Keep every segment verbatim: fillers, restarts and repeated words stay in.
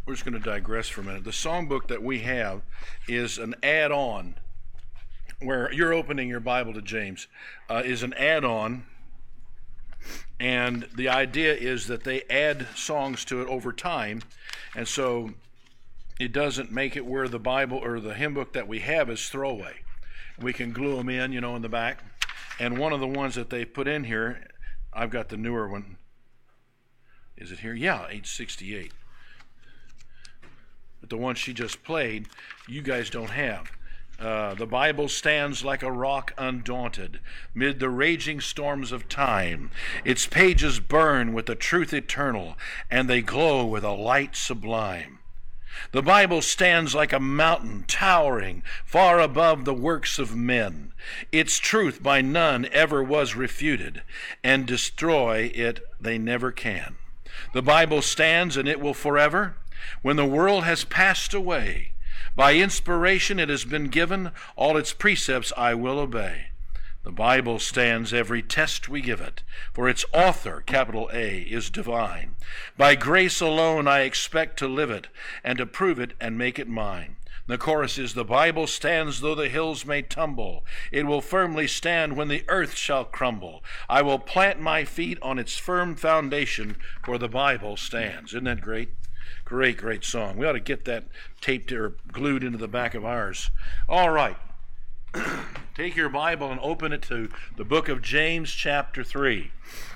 we're just going to digress for a minute. The songbook that we have is an add-on, where you're opening your Bible to James, uh, is an add-on, and the idea is that they add songs to it over time, and so it doesn't make it where the Bible or the hymn book that we have is throwaway. We can glue them in, you know, in the back. And one of the ones that they put in here, I've got the newer one. Is it here? Yeah, eight sixty-eight. But the one she just played, you guys don't have. Uh, the Bible stands like a rock undaunted mid the raging storms of time. Its pages burn with the truth eternal, and they glow with a light sublime. The Bible stands like a mountain towering far above the works of men. Its truth by none ever was refuted, and destroy it they never can. The Bible stands, and it will forever. When the world has passed away, by inspiration it has been given, all its precepts I will obey. The Bible stands every test we give it, for its author, capital A, is divine. By grace alone I expect to live it, and to prove it and make it mine. The chorus is, the Bible stands though the hills may tumble. It will firmly stand when the earth shall crumble. I will plant my feet on its firm foundation, for the Bible stands. Isn't that great? Great, great song. We ought to get that taped or glued into the back of ours. All right. Take your Bible and open it to the book of James, chapter three.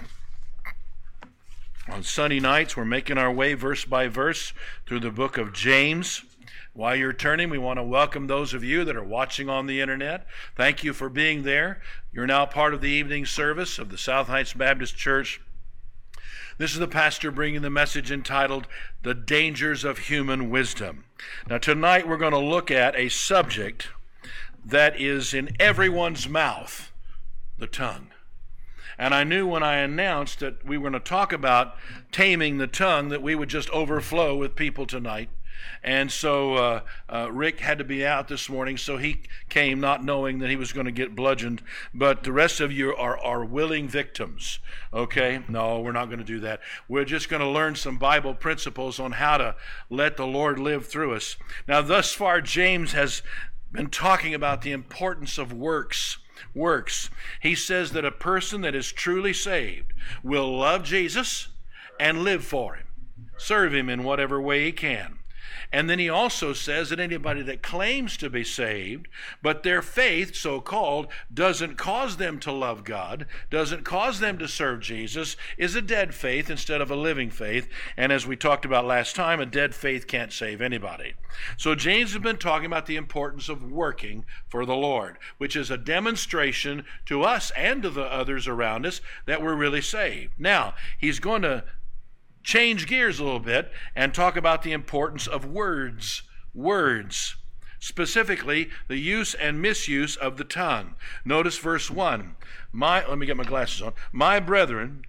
On Sunday nights, we're making our way verse by verse through the book of James. While you're turning, we want to welcome those of you that are watching on the internet. Thank you for being there. You're now part of the evening service of the South Heights Baptist Church. This is the pastor bringing the message entitled, The Dangers of Human Wisdom. Now tonight we're going to look at a subject that is in everyone's mouth, the tongue. And I knew when I announced that we were going to talk about taming the tongue that we would just overflow with people tonight. And so uh, uh, Rick had to be out this morning, so he came not knowing that he was going to get bludgeoned. But the rest of you are, are willing victims, okay? No, we're not going to do that. We're just going to learn some Bible principles on how to let the Lord live through us. Now, thus far, James has been talking about the importance of works. Works. He says that a person that is truly saved will love Jesus and live for him, serve him in whatever way he can. And then he also says that anybody that claims to be saved, but their faith, so-called, doesn't cause them to love God, doesn't cause them to serve Jesus, is a dead faith instead of a living faith. And as we talked about last time, a dead faith can't save anybody. So James has been talking about the importance of working for the Lord, which is a demonstration to us and to the others around us that we're really saved. Now, he's going to change gears a little bit and talk about the importance of words. Words. Specifically, the use and misuse of the tongue. Notice verse one. My, let me get my glasses on. My brethren,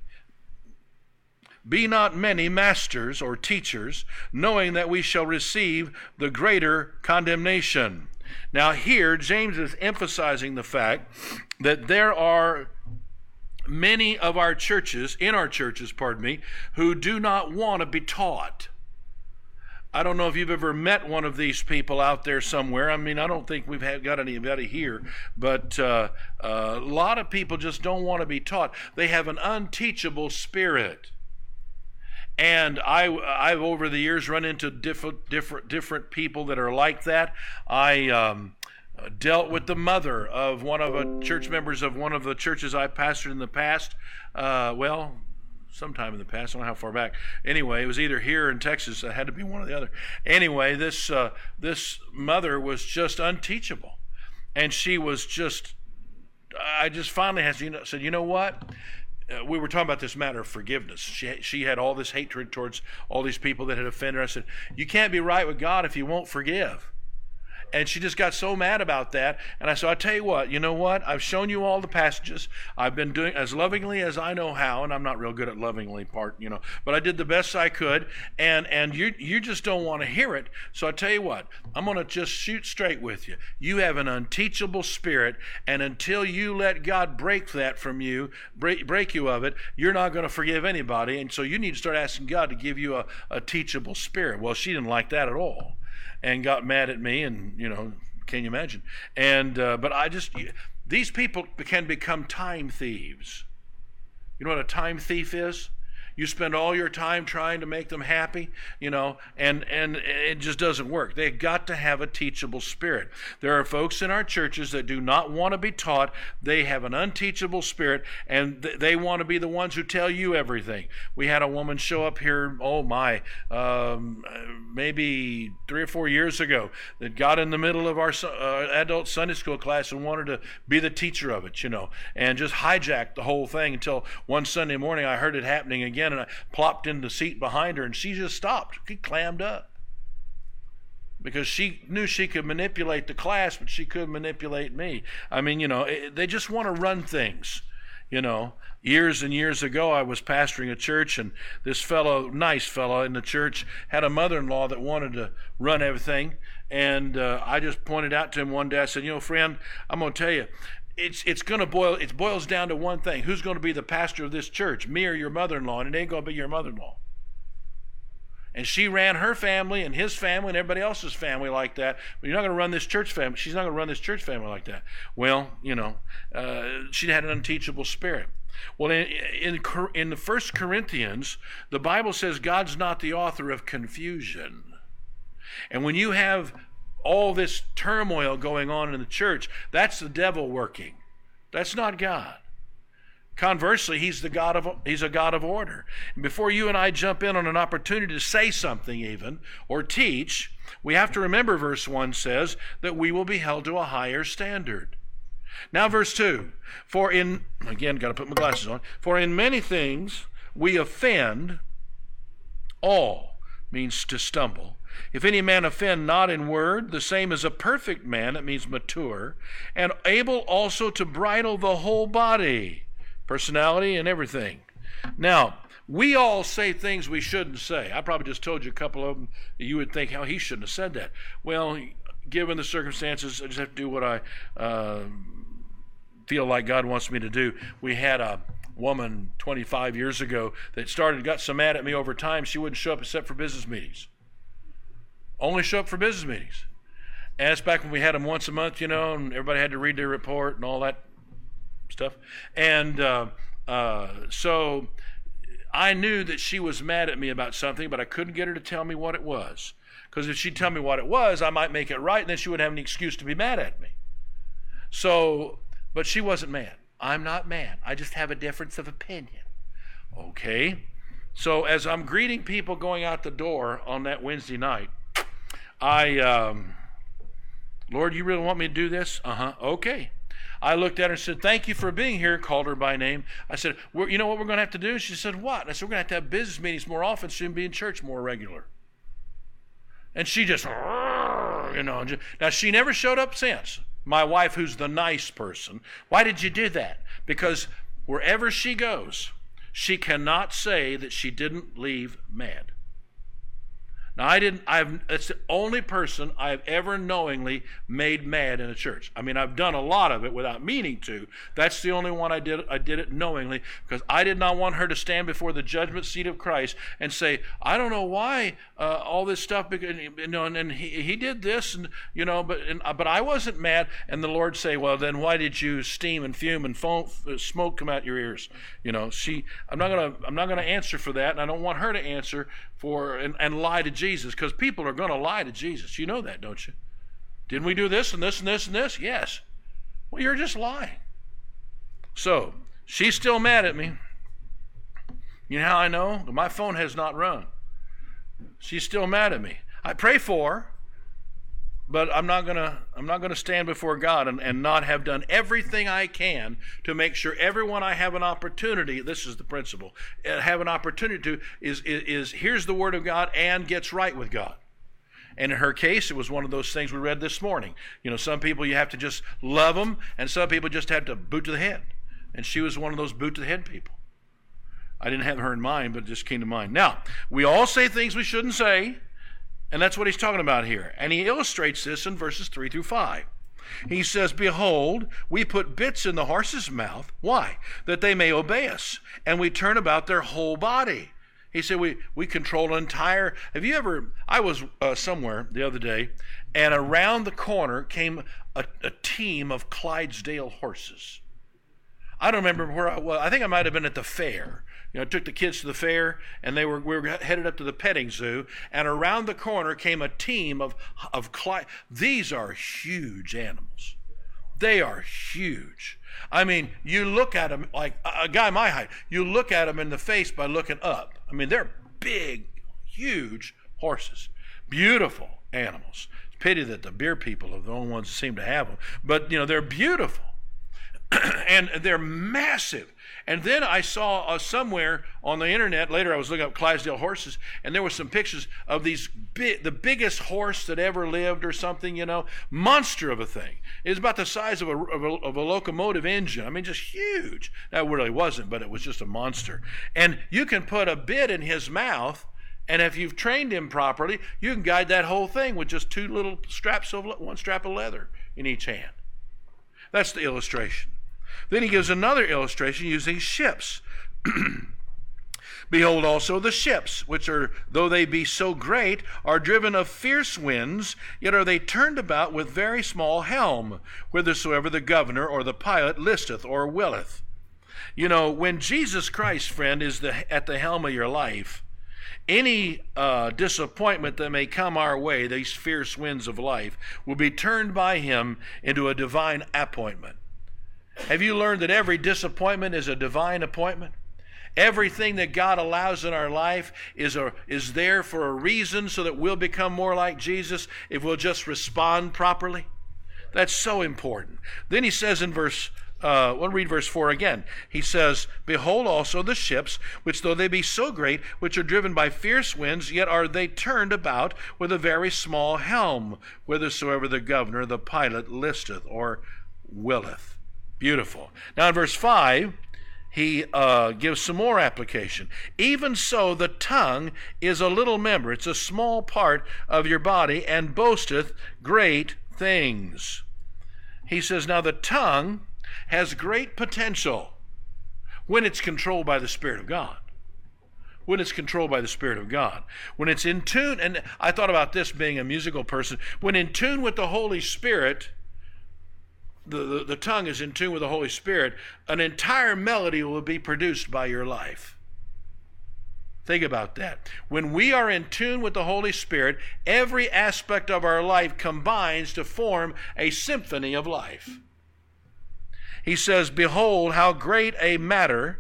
be not many masters or teachers, knowing that we shall receive the greater condemnation. Now here, James is emphasizing the fact that there are many of our churches, in our churches, pardon me, who do not want to be taught. I don't know if you've ever met one of these people out there somewhere. I mean, I don't think we've had, got anybody here, but uh, uh, a lot of people just don't want to be taught. They have an unteachable spirit. And I, I've over the years run into different, different, different people that are like that. I um, dealt with the mother of one of the church members of one of the churches I pastored in the past. Uh, well, sometime in the past, I don't know how far back. Anyway, it was either here in Texas. It had to be one or the other. Anyway, this uh, this mother was just unteachable, and she was just. I just finally has you know said, you know what? Uh, we were talking about this matter of forgiveness. She she had all this hatred towards all these people that had offended her. I said, you can't be right with God if you won't forgive. And she just got so mad about that. And I said, I'll tell you what, you know what? I've shown you all the passages. I've been doing as lovingly as I know how, and I'm not real good at lovingly part, you know, but I did the best I could. And and you you just don't want to hear it. So I tell you what, I'm going to just shoot straight with you. You have an unteachable spirit, and until you let God break that from you, break, break you of it, you're not going to forgive anybody. And so you need to start asking God to give you a, a teachable spirit. Well, she didn't like that at all and got mad at me, and, you know, can you imagine? And uh, but I just, these people can become time thieves. You know what a time thief is? You spend all your time trying to make them happy, you know, and, and it just doesn't work. They've got to have a teachable spirit. There are folks in our churches that do not want to be taught. They have an unteachable spirit, and th- they want to be the ones who tell you everything. We had a woman show up here, oh my, um, maybe three or four years ago, that got in the middle of our uh, adult Sunday school class and wanted to be the teacher of it, you know, and just hijacked the whole thing until one Sunday morning I heard it happening again. And I plopped in the seat behind her, and she just stopped. She clammed up because she knew she could manipulate the class, but she couldn't manipulate me. I mean, you know, it, they just want to run things. You know, years and years ago, I was pastoring a church, and this fellow, nice fellow in the church, had a mother-in-law that wanted to run everything. And uh, I just pointed out to him one day, I said, you know, friend, I'm going to tell you, It's it's going to boil, it boils down to one thing. Who's going to be the pastor of this church, me or your mother-in-law? And it ain't going to be your mother-in-law. And she ran her family and his family and everybody else's family like that. But you're not going to run this church family. She's not going to run this church family like that. Well, you know, uh, she had an unteachable spirit. Well, in, in, in the First Corinthians, the Bible says God's not the author of confusion. And when you have all this turmoil going on in the church, that's the devil working. That's not God. Conversely, he's the God of he's a God of order. And before you and I jump in on an opportunity to say something even or teach, we have to remember verse one says that we will be held to a higher standard. Now verse two, for in, again, got to put my glasses on, for in many things we offend all, means to stumble. If any man offend not in word, the same as a perfect man, that means mature, and able also to bridle the whole body, personality and everything. Now, we all say things we shouldn't say. I probably just told you a couple of them that you would think, how he shouldn't have said that. Well, given the circumstances, I just have to do what I uh, feel like God wants me to do. We had a woman twenty-five years ago that started, got so mad at me over time, she wouldn't show up except for business meetings. Only show up for business meetings. And that's back when we had them once a month, you know, and everybody had to read their report and all that stuff. And uh, uh, so I knew that she was mad at me about something, but I couldn't get her to tell me what it was. Because if she'd tell me what it was, I might make it right, and then she wouldn't have any excuse to be mad at me. So, but she wasn't mad. I'm not mad. I just have a difference of opinion. Okay. So as I'm greeting people going out the door on that Wednesday night, I, um, Lord, you really want me to do this? Uh-huh. Okay. I looked at her and said, thank you for being here, called her by name. I said, we're, you know what we're going to have to do? She said, what? And I said, we're going to have to have business meetings more often so you can be in church more regular. And she just, you know, now she never showed up since. My wife, who's the nice person. Why did you do that? Because wherever she goes, she cannot say that she didn't leave mad. Now, I didn't, I've, it's the only person I've ever knowingly made mad in a church. I mean, I've done a lot of it without meaning to. That's the only one I did, I did it knowingly, because I did not want her to stand before the judgment seat of Christ and say, I don't know why uh, all this stuff, because, you know, and, and he, he did this, and, you know, but, and, but I wasn't mad. And the Lord say, well, then why did you steam and fume and foam, smoke come out your ears? You know, she, I'm not going to, I'm not going to answer for that, and I don't want her to answer for, and, and lie to Jesus, because people are going to lie to Jesus. You know that, don't you? Didn't we do this and this and this and this? Yes. Well, you're just lying. So, she's still mad at me. You know how I know? My phone has not rung. She's still mad at me. I pray for her, but I'm not gonna I'm not gonna stand before God and, and not have done everything I can to make sure everyone I have an opportunity, this is the principle, have an opportunity to is, is, is hears the word of God and gets right with God. And in her case, it was one of those things we read this morning. You know, some people you have to just love them, and some people just have to boot to the head. And she was one of those boot to the head people. I didn't have her in mind, but it just came to mind. Now, we all say things we shouldn't say, and that's what he's talking about here. And he illustrates this in verses three through five. He says, behold, we put bits in the horse's mouth. Why? That they may obey us. And we turn about their whole body. He said, we, we control an entire... Have you ever... I was uh, somewhere the other day, and around the corner came a, a team of Clydesdale horses. I don't remember where I was. I think I might have been at the fair. You know, I took the kids to the fair, and they were we were headed up to the petting zoo, and around the corner came a team of of Clyde. These are huge animals. They are huge. I mean, you look at them like a guy my height. You look at them in the face by looking up. I mean, they're big, huge horses, beautiful animals. It's a pity that the beer people are the only ones that seem to have them, but you know they're beautiful. And they're massive. And then I saw uh, somewhere on the internet, later I was looking up Clydesdale horses, and there were some pictures of these big, the biggest horse that ever lived or something, you know, monster of a thing. It was about the size of a, of a, of a locomotive engine. I mean, just huge. That really wasn't, but it was just a monster. And you can put a bit in his mouth, and if you've trained him properly, you can guide that whole thing with just two little straps of, one strap of leather in each hand. That's the illustration. Then he gives another illustration using ships. Behold also the ships, which are, though they be so great, are driven of fierce winds, yet are they turned about with very small helm, whithersoever the governor or the pilot listeth or willeth. You know, when Jesus Christ, friend, is the, at the helm of your life, any uh, disappointment that may come our way, these fierce winds of life, will be turned by him into a divine appointment. Have you learned that every disappointment is a divine appointment? Everything that God allows in our life is, a, is there for a reason so that we'll become more like Jesus if we'll just respond properly. That's so important. Then he says in verse, uh, we'll read verse four again. He says, behold also the ships, which though they be so great, which are driven by fierce winds, yet are they turned about with a very small helm, whithersoever the governor, the pilot, listeth or willeth. Beautiful. Now in verse five, he uh, gives some more application. Even so, the tongue is a little member. It's a small part of your body and boasteth great things. He says, now the tongue has great potential when it's controlled by the Spirit of God. When it's controlled by the Spirit of God. When it's in tune, and I thought about this being a musical person, when in tune with the Holy Spirit, The, the, the tongue is in tune with the Holy Spirit, an entire melody will be produced by your life. Think about that. When we are in tune with the Holy Spirit, every aspect of our life combines to form a symphony of life. He says, behold, how great a matter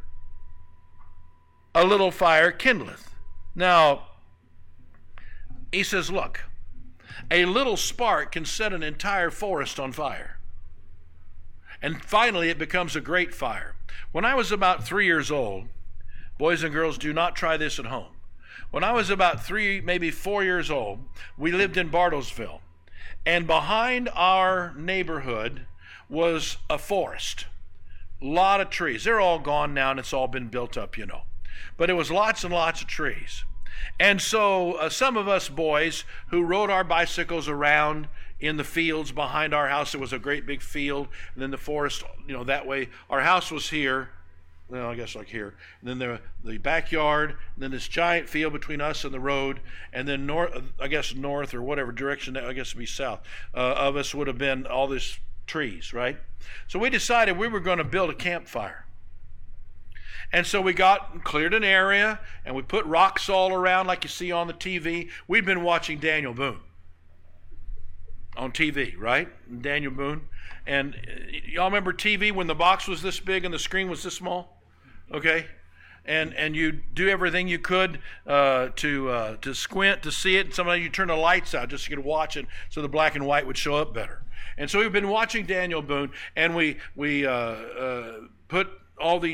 a little fire kindleth. Now, he says, look, a little spark can set an entire forest on fire. And finally, it becomes a great fire. When I was about three years old, boys and girls, do not try this at home. When I was about three, maybe four years old, we lived in Bartlesville. And behind our neighborhood was a forest. A lot of trees. They're all gone now, and it's all been built up, you know. But it was lots and lots of trees. And so uh, some of us boys who rode our bicycles around in the fields behind our house, it was a great big field, and then the forest, you know, that way. Our house was here, well, I guess like here. And then the, the backyard, and then this giant field between us and the road, and then north, I guess north or whatever direction, I guess it'd be south, uh, of us would have been all these trees, right? So we decided we were going to build a campfire. And so we got cleared an area, and we put rocks all around like you see on the T V. We'd been watching Daniel Boone on T V, right? Daniel Boone. And y'all remember T V when the box was this big and the screen was this small? Okay? And and you do everything you could uh, to uh, to squint to see it. And sometimes you turn the lights out just so you could watch it so the black and white would show up better. And so we've been watching Daniel Boone, and we, we uh, uh, put all these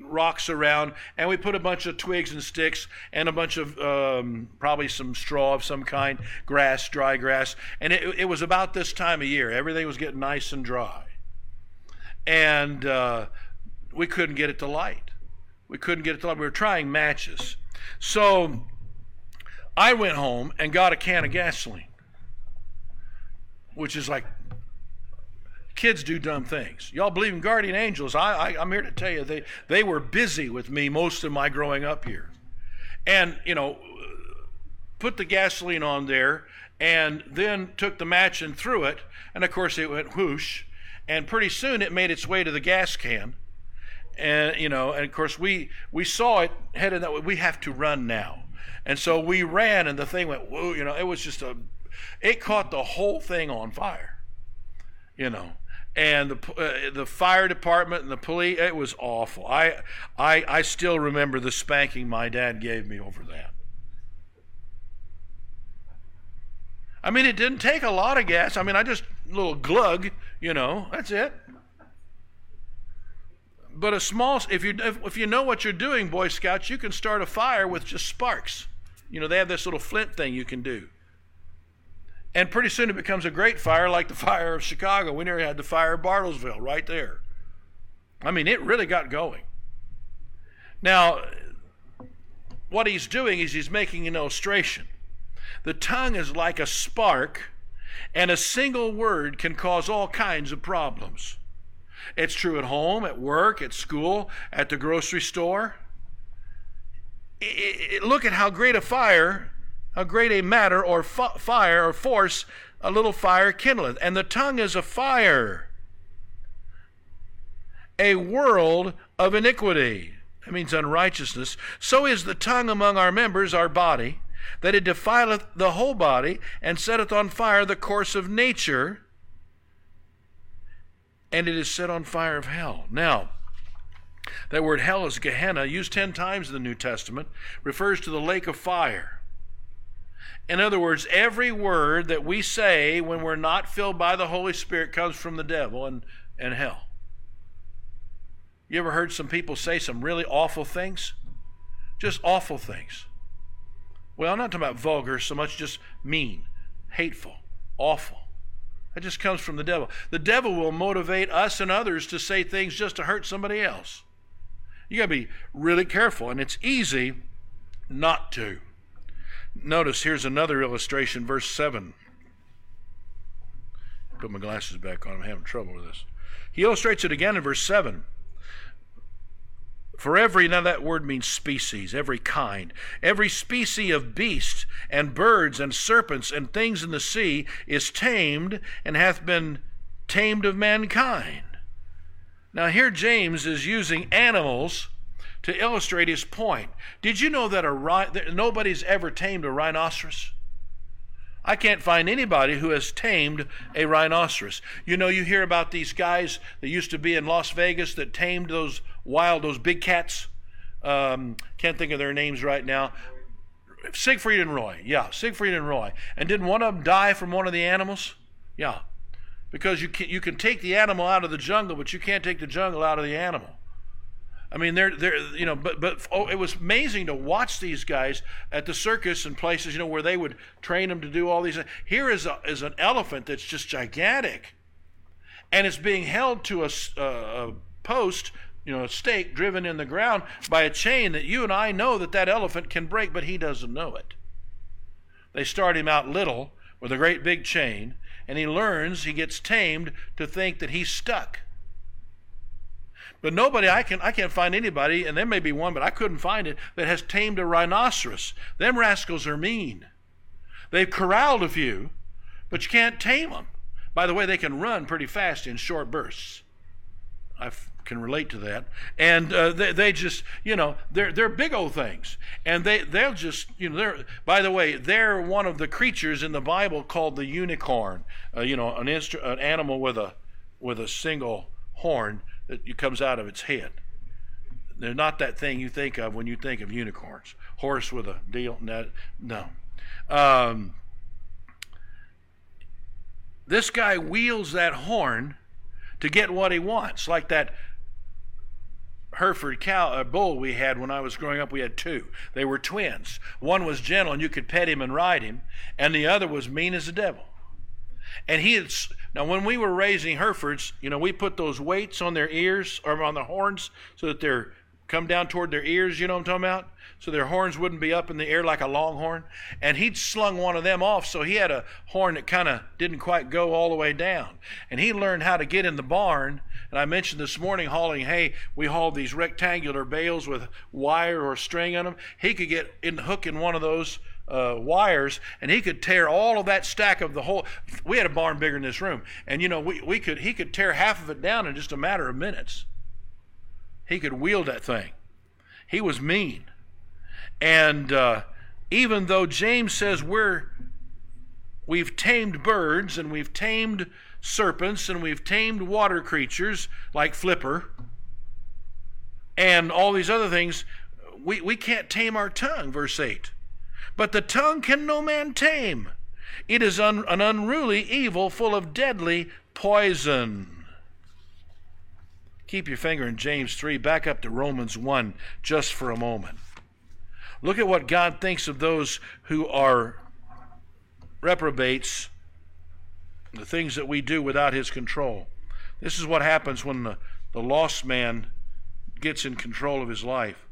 rocks around, and we put a bunch of twigs and sticks and a bunch of um, probably some straw of some kind, grass, dry grass. And it, it was about this time of year. Everything was getting nice and dry. And uh, we couldn't get it to light. We couldn't get it to light. We were trying matches. So I went home and got a can of gasoline, which is like, kids do dumb things. Y'all believe in guardian angels. I, I, I'm here to tell you, they, they were busy with me most of my growing up here. And, you know, put the gasoline on there and then took the match and threw it. And, of course, it went whoosh. And pretty soon it made its way to the gas can. And, you know, and, of course, we, we saw it headed that way. We have to run now. And so we ran, and the thing went, whoa, you know, it was just a, it caught the whole thing on fire, you know. And the uh, the fire department and the police, it was awful. I, I I still remember the spanking my dad gave me over that. I mean, it didn't take a lot of gas. I mean, I just, a little glug, you know, that's it. But a small, if you if, if you know what you're doing, Boy Scouts, you can start a fire with just sparks. You know, they have this little flint thing you can do. And pretty soon it becomes a great fire, like the fire of Chicago. We never had the fire of Bartlesville right there. I mean, it really got going. Now, what he's doing is he's making an illustration. The tongue is like a spark, and a single word can cause all kinds of problems. It's true at home, at work, at school, at the grocery store. It, it, look at how great a fire How great a matter or f- fire or force a little fire kindleth. And the tongue is a fire, a world of iniquity. That means unrighteousness. So is the tongue among our members, our body, that it defileth the whole body, and setteth on fire the course of nature, and it is set on fire of hell. Now, that word hell is Gehenna, used ten times in the New Testament, refers to the lake of fire. In other words, every word that we say when we're not filled by the Holy Spirit comes from the devil and, and hell. You ever heard some people say some really awful things? Just awful things. Well, I'm not talking about vulgar so much, just mean, hateful, awful. That just comes from the devil. The devil will motivate us and others to say things just to hurt somebody else. You got to be really careful, and it's easy not to. Notice here's another illustration, verse seven. Put my glasses back on. I'm having trouble with this. He illustrates it again in verse seven. For every, now that word means species, every kind, every species of beasts and birds and serpents and things in the sea is tamed and hath been tamed of mankind. Now here James is using animals to illustrate his point. Did you know that a that nobody's ever tamed a rhinoceros? I can't find anybody who has tamed a rhinoceros. You know, you hear about these guys that used to be in Las Vegas that tamed those wild, those big cats. Um, can't think of their names right now. Siegfried and Roy. Yeah, Siegfried and Roy. And didn't one of them die from one of the animals? Yeah. Because you can, you can take the animal out of the jungle, but you can't take the jungle out of the animal. I mean, they're, they're, you know, but, but oh, it was amazing to watch these guys at the circus and places, you know, where they would train them to do all these. Here is, a, is an elephant that's just gigantic, and it's being held to a, a post, you know, a stake driven in the ground by a chain that you and I know that that elephant can break, but he doesn't know it. They start him out little with a great big chain, and he learns, he gets tamed to think that he's stuck. But nobody, I, can, I can't find anybody, and there may be one, but I couldn't find it, that has tamed a rhinoceros. Them rascals are mean. They've corralled a few, but you can't tame them. By the way, they can run pretty fast in short bursts. I f- can relate to that. And uh, they, they just, you know, they're they're big old things. And they, they'll just, you know, they're, by the way, they're one of the creatures in the Bible called the unicorn. Uh, you know, an, instru- an animal with a with a single horn that comes out of its head. They're not that thing you think of when you think of unicorns. Horse with a deal. No. no. Um, this guy wields that horn to get what he wants, like that Hereford cow, a bull we had when I was growing up. We had two. They were twins. One was gentle and you could pet him and ride him, and the other was mean as the devil. And he had, now when we were raising Herefords, you know, we put those weights on their ears or on the horns so that they're come down toward their ears, you know what I'm talking about? So their horns wouldn't be up in the air like a longhorn. And he'd slung one of them off, so he had a horn that kind of didn't quite go all the way down. And he learned how to get in the barn. And I mentioned this morning hauling hay, we hauled these rectangular bales with wire or string on them. He could get in hook in one of those uh, wires, and he could tear all of that stack of the whole. We had a barn bigger than this room, and you know we we could he could tear half of it down in just a matter of minutes. He could wield that thing. He was mean. And uh, even though James says we're, we've tamed birds and we've tamed serpents and we've tamed water creatures like Flipper and all these other things, we, we can't tame our tongue, verse eight. But the tongue can no man tame. It is un, an unruly evil full of deadly poison. Keep your finger in James three. Back up to Romans one just for a moment. Look at what God thinks of those who are reprobates, the things that we do without his control. This is what happens when the, the lost man gets in control of his life.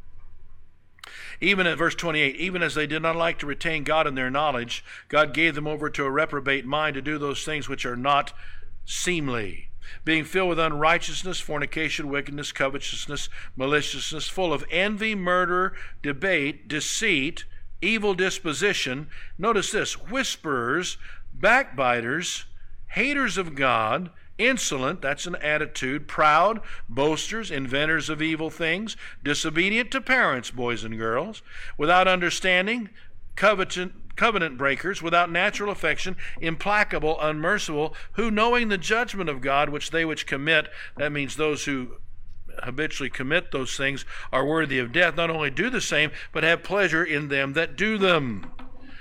Even at verse twenty-eight, even as they did not like to retain God in their knowledge, God gave them over to a reprobate mind to do those things which are not seemly, being filled with unrighteousness, fornication, wickedness, covetousness, maliciousness, full of envy, murder, debate, deceit, evil disposition. Notice this: whisperers, backbiters, haters of God, insolent, that's an attitude, proud, boasters, inventors of evil things, disobedient to parents, boys and girls, without understanding, coveted, covenant breakers, without natural affection, implacable, unmerciful, who knowing the judgment of God, which they which commit, that means those who habitually commit those things, are worthy of death, not only do the same, but have pleasure in them that do them.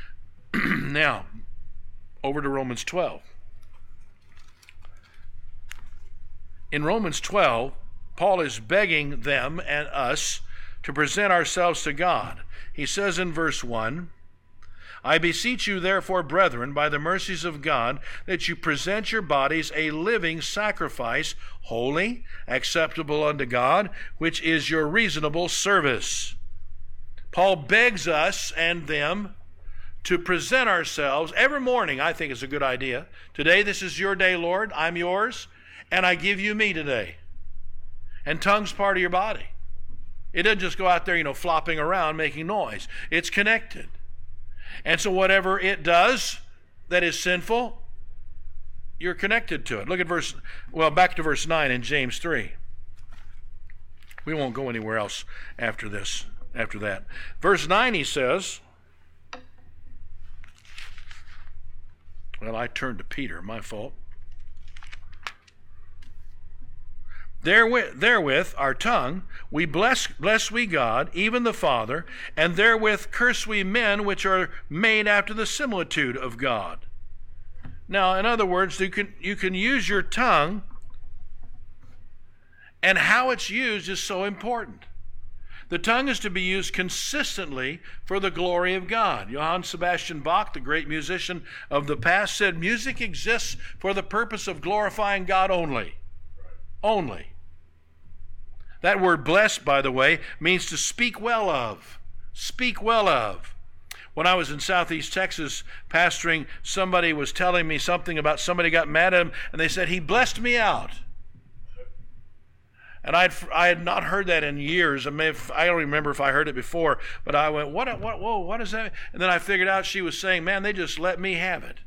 Now, over to Romans twelve. In Romans twelve, Paul is begging them and us to present ourselves to God. He says in verse one, I beseech you, therefore, brethren, by the mercies of God, that you present your bodies a living sacrifice, holy, acceptable unto God, which is your reasonable service. Paul begs us and them to present ourselves every morning. I think is a good idea. Today, this is your day, Lord. I'm yours, and I give you me today. And tongue's part of your body. It doesn't just go out there, you know, flopping around, making noise. It's connected. And so whatever it does that is sinful, you're connected to it. Look at verse, well, back to verse nine in James three. We won't go anywhere else after this, after that. Verse nine, he says, well, I turned to Peter, my fault. Therewith, therewith our tongue, we bless, bless we God, even the Father, and therewith curse we men which are made after the similitude of God. Now, in other words, you can, you can use your tongue, and how it's used is so important. The tongue is to be used consistently for the glory of God. Johann Sebastian Bach, the great musician of the past, said music exists for the purpose of glorifying God only. Only. That word blessed, by the way, means to speak well of. Speak well of. When I was in Southeast Texas pastoring, somebody was telling me something about somebody got mad at him, and they said, he blessed me out. And I'd, I had not heard that in years. I, may have, I don't remember if I heard it before, but I went, what, what, whoa, what is that? And then I figured out she was saying, man, they just let me have it.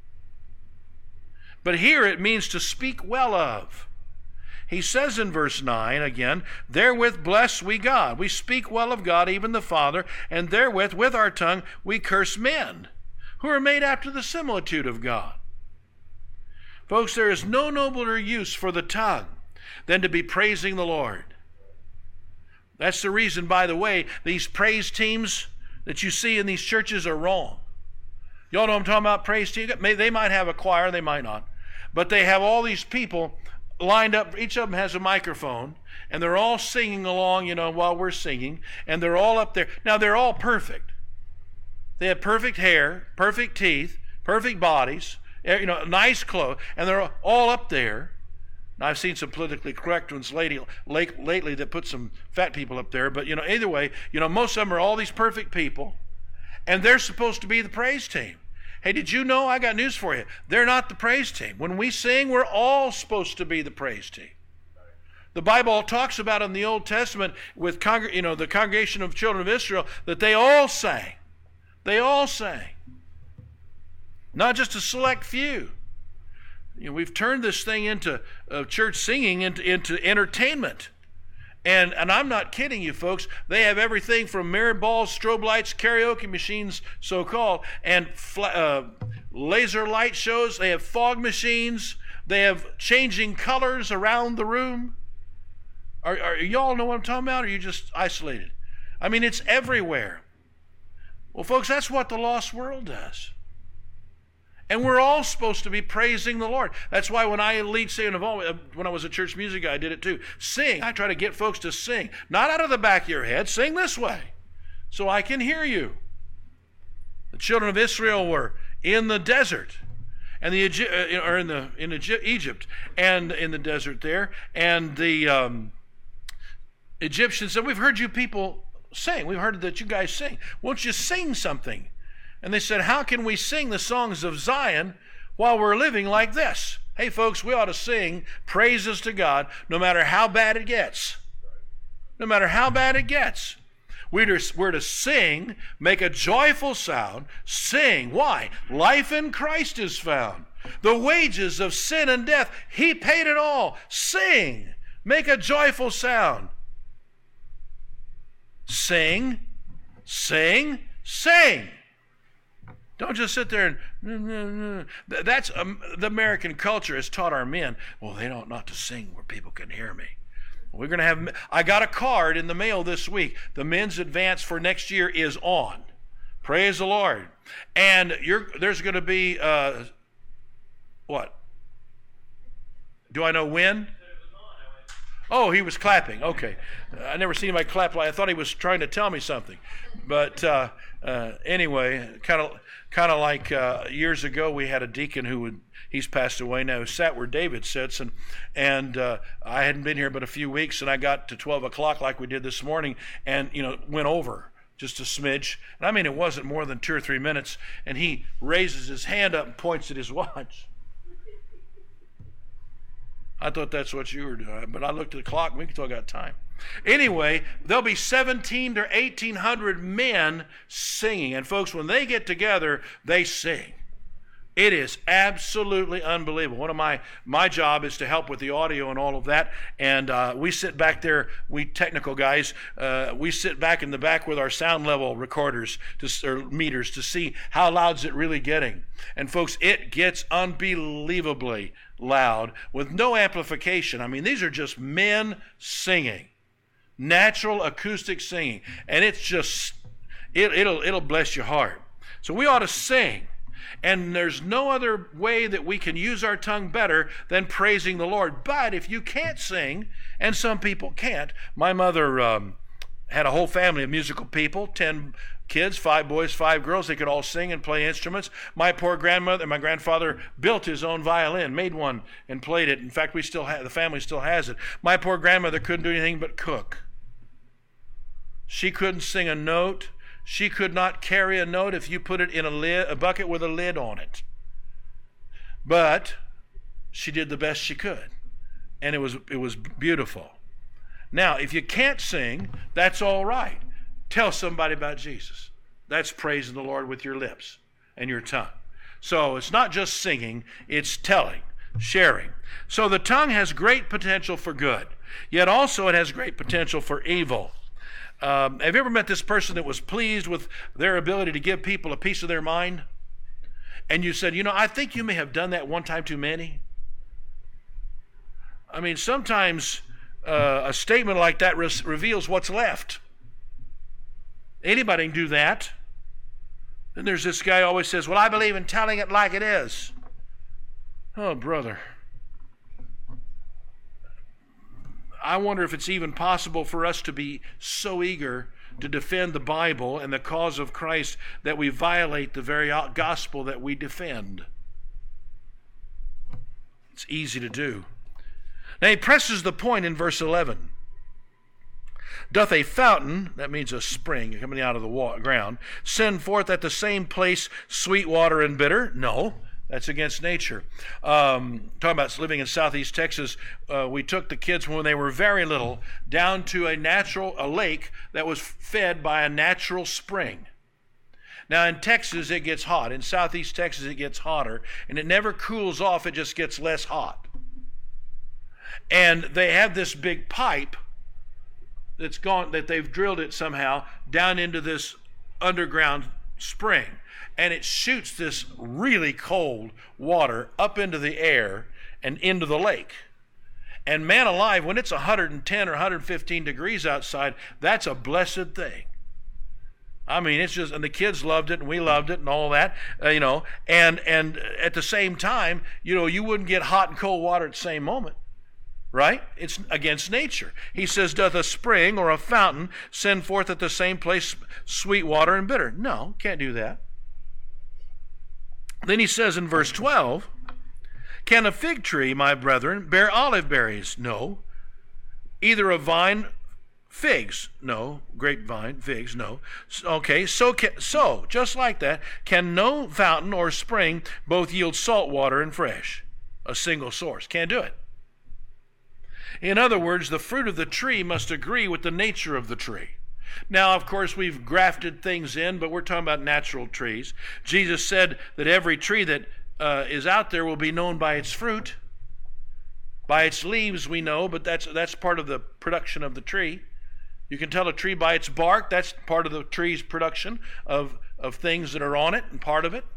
But here it means to speak well of. He says in verse nine again, therewith bless we God. We speak well of God, even the Father, and therewith, with our tongue, we curse men who are made after the similitude of God. Folks, there is no nobler use for the tongue than to be praising the Lord. That's the reason, by the way, these praise teams that you see in these churches are wrong. Y'all know what I'm talking about, praise team? They might have a choir, they might not. But they have all these people lined up. Each of them has a microphone, and they're all singing along, you know, while we're singing, and they're all up there. Now, they're all perfect. They have perfect hair, perfect teeth, perfect bodies, you know, nice clothes, and they're all up there. Now, I've seen some politically correct ones lately, lately that put some fat people up there, but, you know, either way, you know, most of them are all these perfect people, and they're supposed to be the praise team. Hey, did you know? I got news for you. They're not the praise team. When we sing, we're all supposed to be the praise team. The Bible talks about in the Old Testament with congr- you know, the congregation of children of Israel that they all sang. They all sang. Not just a select few. You know, we've turned this thing into uh, church singing into, into entertainment. And, and I'm not kidding you, folks. They have everything from mirror balls, strobe lights, karaoke machines, so-called, and fla- uh, laser light shows. They have fog machines. They have changing colors around the room. Are, are y'all know what I'm talking about, or are you just isolated? I mean, it's everywhere. Well, folks, that's what the lost world does. And we're all supposed to be praising the Lord. That's why when I lead singing, when I was a church music guy, I did it too. Sing. I try to get folks to sing. Not out of the back of your head. Sing this way so I can hear you. The children of Israel were in the desert, and the or in the in Egypt, and in the desert there, and the um, Egyptians said, "We've heard you people sing. We've heard that you guys sing. Won't you sing something?" And they said, how can we sing the songs of Zion while we're living like this? Hey, folks, we ought to sing praises to God no matter how bad it gets. No matter how bad it gets. We're to, we're to sing, make a joyful sound, sing. Why? Life in Christ is found. The wages of sin and death, He paid it all. Sing, make a joyful sound. Sing, sing, sing. Don't just sit there and, that's, um, the American culture has taught our men, well, they don't not to sing where people can hear me. We're going to have, I got a card in the mail this week. The men's advance for next year is on. Praise the Lord. And you're, there's going to be, uh, what? Do I know when? Oh, he was clapping. Okay. I never seen anybody clap like I thought he was trying to tell me something. But uh, uh, anyway, kind of kind of like uh, years ago, we had a deacon who would, he's passed away now, who sat where David sits. And, and uh, I hadn't been here but a few weeks, and I got to twelve o'clock like we did this morning and, you know, went over just a smidge. And I mean, it wasn't more than two or three minutes. And he raises his hand up and points at his watch. I thought that's what you were doing, but I looked at the clock and we still got time. Anyway, there'll be seventeen to eighteen hundred men singing. And folks, when they get together, they sing. It is absolutely unbelievable. One of my, my job is to help with the audio and all of that. And uh, we sit back there, we technical guys, uh, we sit back in the back with our sound level recorders to, or meters to see how loud's it really getting. And folks, it gets unbelievably loud with no amplification. I mean, these are just men singing. Natural acoustic singing. And it's just, it, it'll, it'll bless your heart. So we ought to sing. And there's no other way that we can use our tongue better than praising the Lord. But if you can't sing, and some people can't, my mother um, had a whole family of musical people, ten kids, five boys, five girls. They could all sing and play instruments. My poor grandmother, my grandfather built his own violin, made one and played it. In fact, we still have, the family still has it. My poor grandmother couldn't do anything but cook. She couldn't sing a note. She could not carry a note if you put it in a lid, a bucket with a lid on it. But she did the best she could, and it was it was beautiful. Now, if you can't sing, that's all right. Tell somebody about Jesus. That's praising the Lord with your lips and your tongue. So it's not just singing, it's telling, sharing. So the tongue has great potential for good, yet also it has great potential for evil. Um, have you ever met this person that was pleased with their ability to give people a piece of their mind? And you said, you know, I think you may have done that one time too many. I mean, sometimes uh, a statement like that re- reveals what's left. Anybody can do that. Then there's this guy who always says, well, I believe in telling it like it is. Oh, brother. I wonder if it's even possible for us to be so eager to defend the Bible and the cause of Christ that we violate the very gospel that we defend. It's easy to do. Now he presses the point in verse eleven. Doth a fountain, that means a spring coming out of the wa- ground, send forth at the same place sweet water and bitter? No, that's against nature. Um, talking about living in southeast Texas, uh, we took the kids when they were very little down to a natural a lake that was fed by a natural spring. Now in Texas it gets hot. In southeast Texas it gets hotter, and it never cools off, it just gets less hot. And they have this big pipe that's gone, that they've drilled it somehow down into this underground spring, and it shoots this really cold water up into the air and into the lake. And man alive, when it's one hundred ten or one hundred fifteen degrees outside, that's a blessed thing. I mean, it's just, and the kids loved it, and we loved it, and all that, uh, you know. And and at the same time, you know, you wouldn't get hot and cold water at the same moment. Right? It's against nature. He says, doth a spring or a fountain send forth at the same place sweet water and bitter? No, can't do that. Then he says in verse twelve, can a fig tree, my brethren, bear olive berries? No. Either a vine, figs? No. Grapevine, figs? No. Okay, so, can, so just like that, can no fountain or spring both yield salt water and fresh? A single source. Can't do it. In other words, the fruit of the tree must agree with the nature of the tree. Now, of course, we've grafted things in, but we're talking about natural trees. Jesus said that every tree that uh, is out there will be known by its fruit. By its leaves we know, but that's, that's part of the production of the tree. You can tell a tree by its bark. That's part of the tree's production of, of things that are on it and part of it.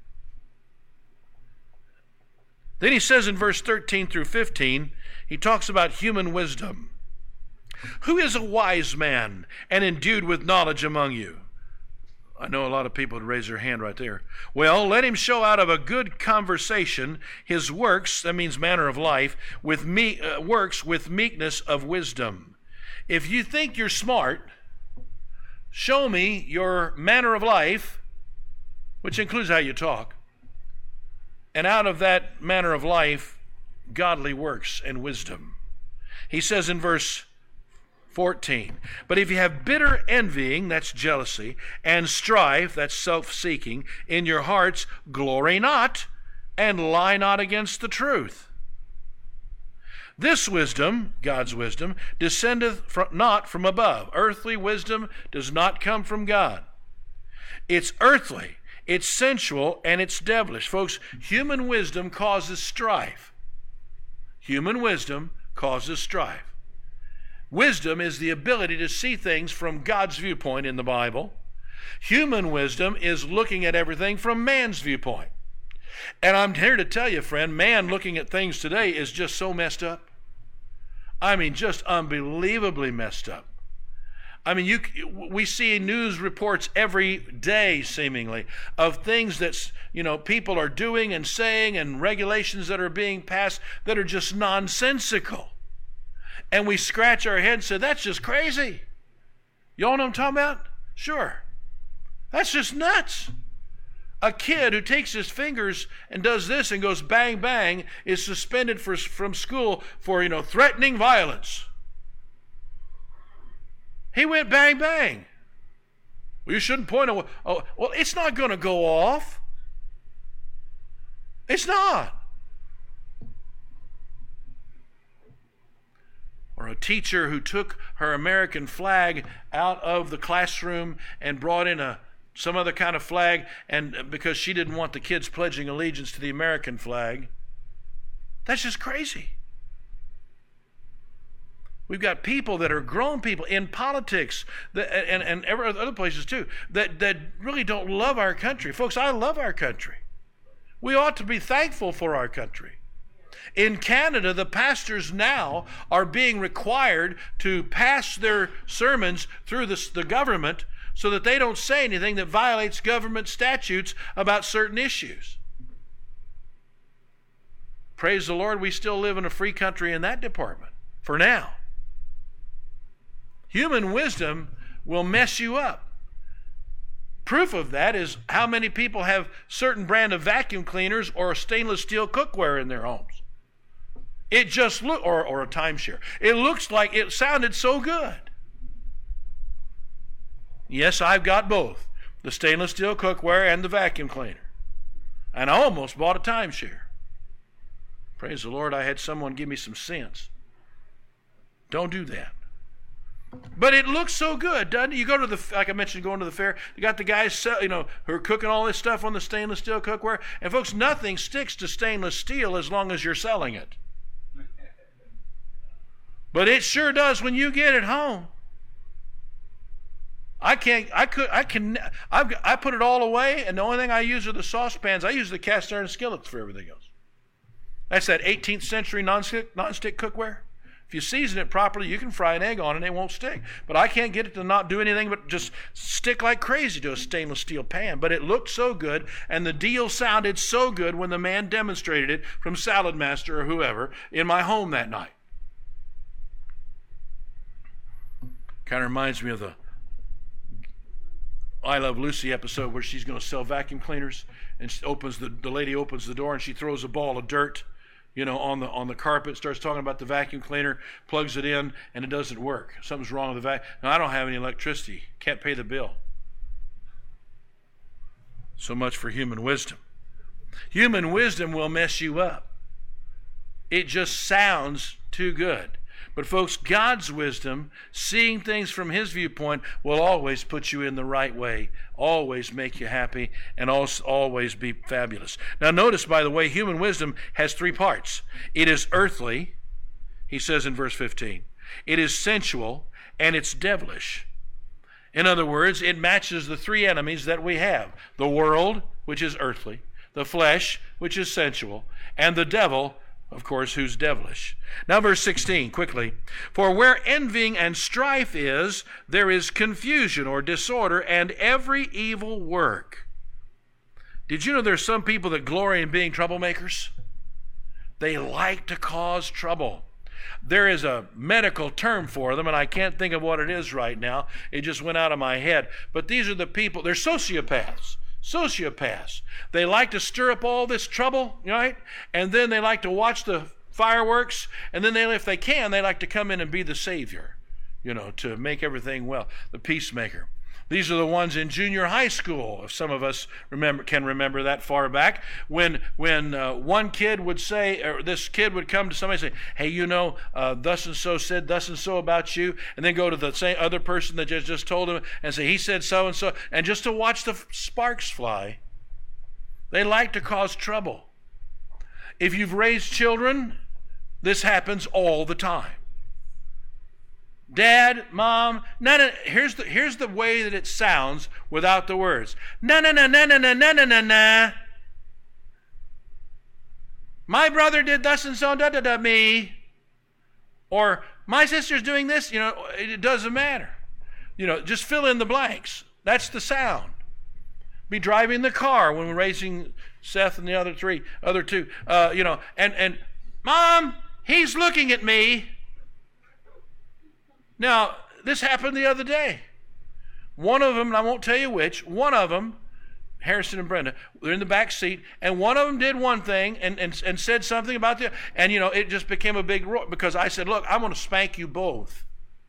Then he says in verse thirteen through fifteen, he talks about human wisdom. Who is a wise man and endued with knowledge among you? I know a lot of people would raise their hand right there. Well, let him show out of a good conversation his works, that means manner of life, with me, uh, works with meekness of wisdom. If you think you're smart, show me your manner of life, which includes how you talk, and out of that manner of life, godly works and wisdom. He says in verse fourteen, but if you have bitter envying, that's jealousy, and strife, that's self-seeking, in your hearts, glory not, and lie not against the truth. This wisdom, God's wisdom, descendeth from, not from above. Earthly wisdom does not come from God. It's earthly, it's sensual, and it's devilish. Folks, human wisdom causes strife. Human wisdom causes strife. Wisdom is the ability to see things from God's viewpoint in the Bible. Human wisdom is looking at everything from man's viewpoint. And I'm here to tell you, friend, man looking at things today is just so messed up. I mean, just unbelievably messed up. I mean, you, we see news reports every day, seemingly, of things that, you know, people are doing and saying, and regulations that are being passed that are just nonsensical. And we scratch our head and say, that's just crazy. Y'all know what I'm talking about? Sure. That's just nuts. A kid who takes his fingers and does this and goes bang, bang, is suspended for, from school for, you know, threatening violence. He went bang, bang. Well, you shouldn't point a... Oh, well, it's not going to go off. It's not. Or a teacher who took her American flag out of the classroom and brought in a some other kind of flag, and because she didn't want the kids pledging allegiance to the American flag. That's just crazy. We've got people that are grown people in politics that, and, and other places too that, that really don't love our country. Folks, I love our country. We ought to be thankful for our country. In Canada, the pastors now are being required to pass their sermons through the, the government so that they don't say anything that violates government statutes about certain issues. Praise the Lord, we still live in a free country in that department, for now. Human wisdom will mess you up. Proof of that is how many people have certain brand of vacuum cleaners or stainless steel cookware in their homes. It just look or, or a timeshare. It looks like it sounded so good. Yes, I've got both, the stainless steel cookware and the vacuum cleaner. And I almost bought a timeshare. Praise the Lord, I had someone give me some sense. Don't do that. But it looks so good, doesn't it? You go to the, like I mentioned, going to the fair, you got the guys, you know, who are cooking all this stuff on the stainless steel cookware. And folks, nothing sticks to stainless steel as long as you're selling it. But it sure does when you get it home. I can't, I could, I can, I've, I put it all away, and the only thing I use are the saucepans. I use the cast iron skillets for everything else. That's that eighteenth century non-stick, non-stick cookware. If you season it properly, you can fry an egg on it and it won't stick. But I can't get it to not do anything but just stick like crazy to a stainless steel pan. But it looked so good, and the deal sounded so good when the man demonstrated it from Salad Master or whoever in my home that night. Kind of reminds me of the I Love Lucy episode where she's going to sell vacuum cleaners, and she opens the, the lady opens the door and she throws a ball of dirt, you know, on the on the carpet, starts talking about the vacuum cleaner, plugs it in, and it doesn't work. Something's wrong with the vacuum. Now, I don't have any electricity. Can't pay the bill. So much for human wisdom. Human wisdom will mess you up. It just sounds too good. But folks, God's wisdom, seeing things from his viewpoint, will always put you in the right way, always make you happy, and also always be fabulous. Now notice, by the way, human wisdom has three parts. It is earthly, he says in verse fifteen. It is sensual, and it's devilish. In other words, it matches the three enemies that we have. The world, which is earthly, the flesh, which is sensual, and the devil, of course, who's devilish. Now verse sixteen, quickly. For where envying and strife is, there is confusion or disorder and every evil work. Did you know there's some people that glory in being troublemakers? They like to cause trouble. There is a medical term for them, and I can't think of what it is right now. It just went out of my head. But these are the people, they're sociopaths. Sociopaths. They like to stir up all this trouble, right? And then they like to watch the fireworks, and then they, if they can, they like to come in and be the savior, you know, to make everything well, the peacemaker. These are the ones in junior high school, if some of us remember can remember that far back, when when uh, one kid would say, or this kid would come to somebody and say, hey, you know, uh, thus and so said thus and so about you, and then go to the same other person that just, just told him and say, he said so and so, and just to watch the sparks fly. They like to cause trouble. If you've raised children, this happens all the time. Dad, mom, no, no, here's the, here's the way that it sounds without the words. Na, na, na, na, na, na, na, na, na, na. My brother did thus and so, da, da, da, me. Or, my sister's doing this, you know, it doesn't matter. You know, just fill in the blanks. That's the sound. Be driving the car when we're raising Seth and the other three, other two, uh, you know, and, and, Mom, he's looking at me. Now, this happened the other day. One of them, and I won't tell you which, one of them, Harrison and Brenda, they're in the back seat, and one of them did one thing and, and, and said something about the, and you know, it just became a big roar because I said, look, I'm going to spank you both.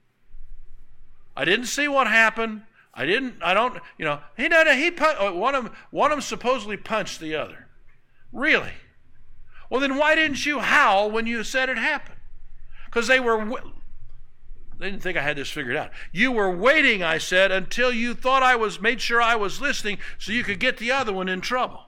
I didn't see what happened. I didn't, I don't, you know, he did, he, one of them, one of them supposedly punched the other. Really? Well, then why didn't you howl when you said it happened? Because they were, they didn't think I had this figured out. You were waiting, I said, until you thought I was, made sure I was listening so you could get the other one in trouble.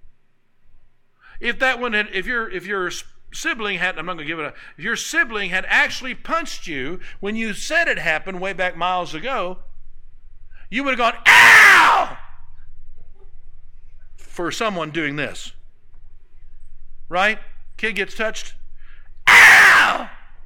If that one had, if your, if your sibling had, I'm not going to give it a, if your sibling had actually punched you when you said it happened way back miles ago, you would have gone, ow! For someone doing this. Right? Kid gets touched. Ow!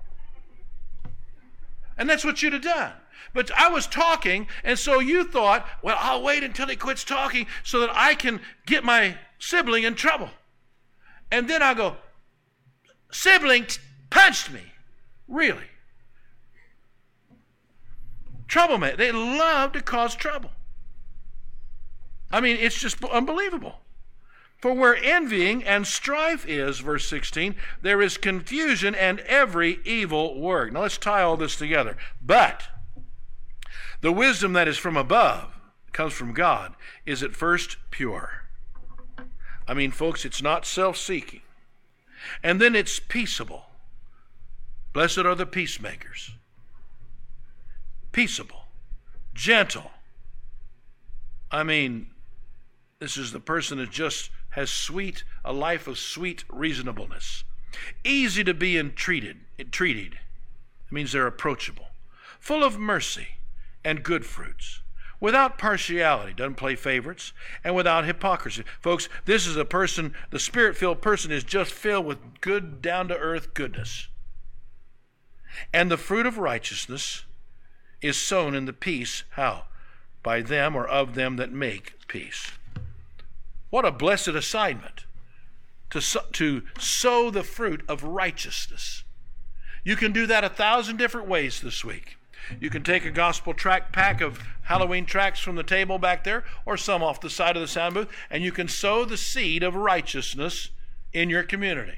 And that's what you'd have done. But I was talking, and so you thought, well, I'll wait until he quits talking so that I can get my sibling in trouble. And then I'll go, sibling t- punched me. Really? Troublemaker. They love to cause trouble. I mean, it's just unbelievable. For where envying and strife is, verse sixteen, there is confusion and every evil work. Now let's tie all this together. But the wisdom that is from above, comes from God, is at first pure. I mean, folks, it's not self-seeking. And then it's peaceable. Blessed are the peacemakers. Peaceable. Gentle. I mean, this is the person that just has sweet, a life of sweet reasonableness. Easy to be entreated, entreated. It means they're approachable. Full of mercy and good fruits. Without partiality, doesn't play favorites, and without hypocrisy. Folks, this is a person, the Spirit-filled person is just filled with good, down-to-earth goodness. And the fruit of righteousness is sown in the peace, how? By them or of them that make peace. What a blessed assignment to, to sow the fruit of righteousness. You can do that a thousand different ways this week. You can take a gospel tract pack of Halloween tracts from the table back there, or some off the side of the sound booth, and you can sow the seed of righteousness in your community.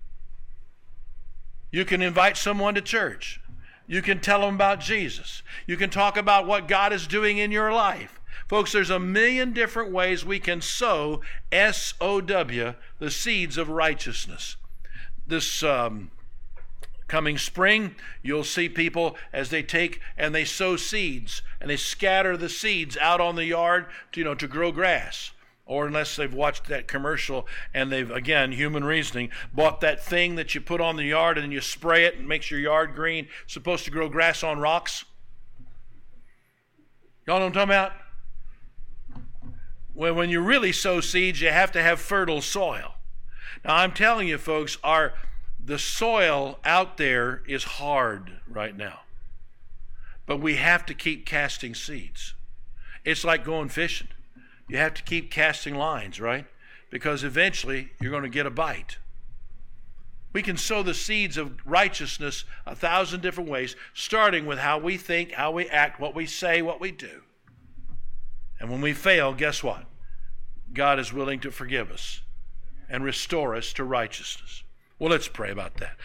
You can invite someone to church. You can tell them about Jesus. You can talk about what God is doing in your life. Folks, there's a million different ways we can sow, S O W, the seeds of righteousness. This um, coming spring, you'll see people as they take and they sow seeds, and they scatter the seeds out on the yard to, you know, to grow grass. Or unless they've watched that commercial and they've, again, human reasoning, bought that thing that you put on the yard and you spray it and it makes your yard green. It's supposed to grow grass on rocks. Y'all know what I'm talking about? When, when you really sow seeds, you have to have fertile soil. Now, I'm telling you, folks, our the soil out there is hard right now. But we have to keep casting seeds. It's like going fishing. You have to keep casting lines, right? Because eventually you're going to get a bite. We can sow the seeds of righteousness a thousand different ways, starting with how we think, how we act, what we say, what we do. And when we fail, guess what? God is willing to forgive us and restore us to righteousness. Well, let's pray about that.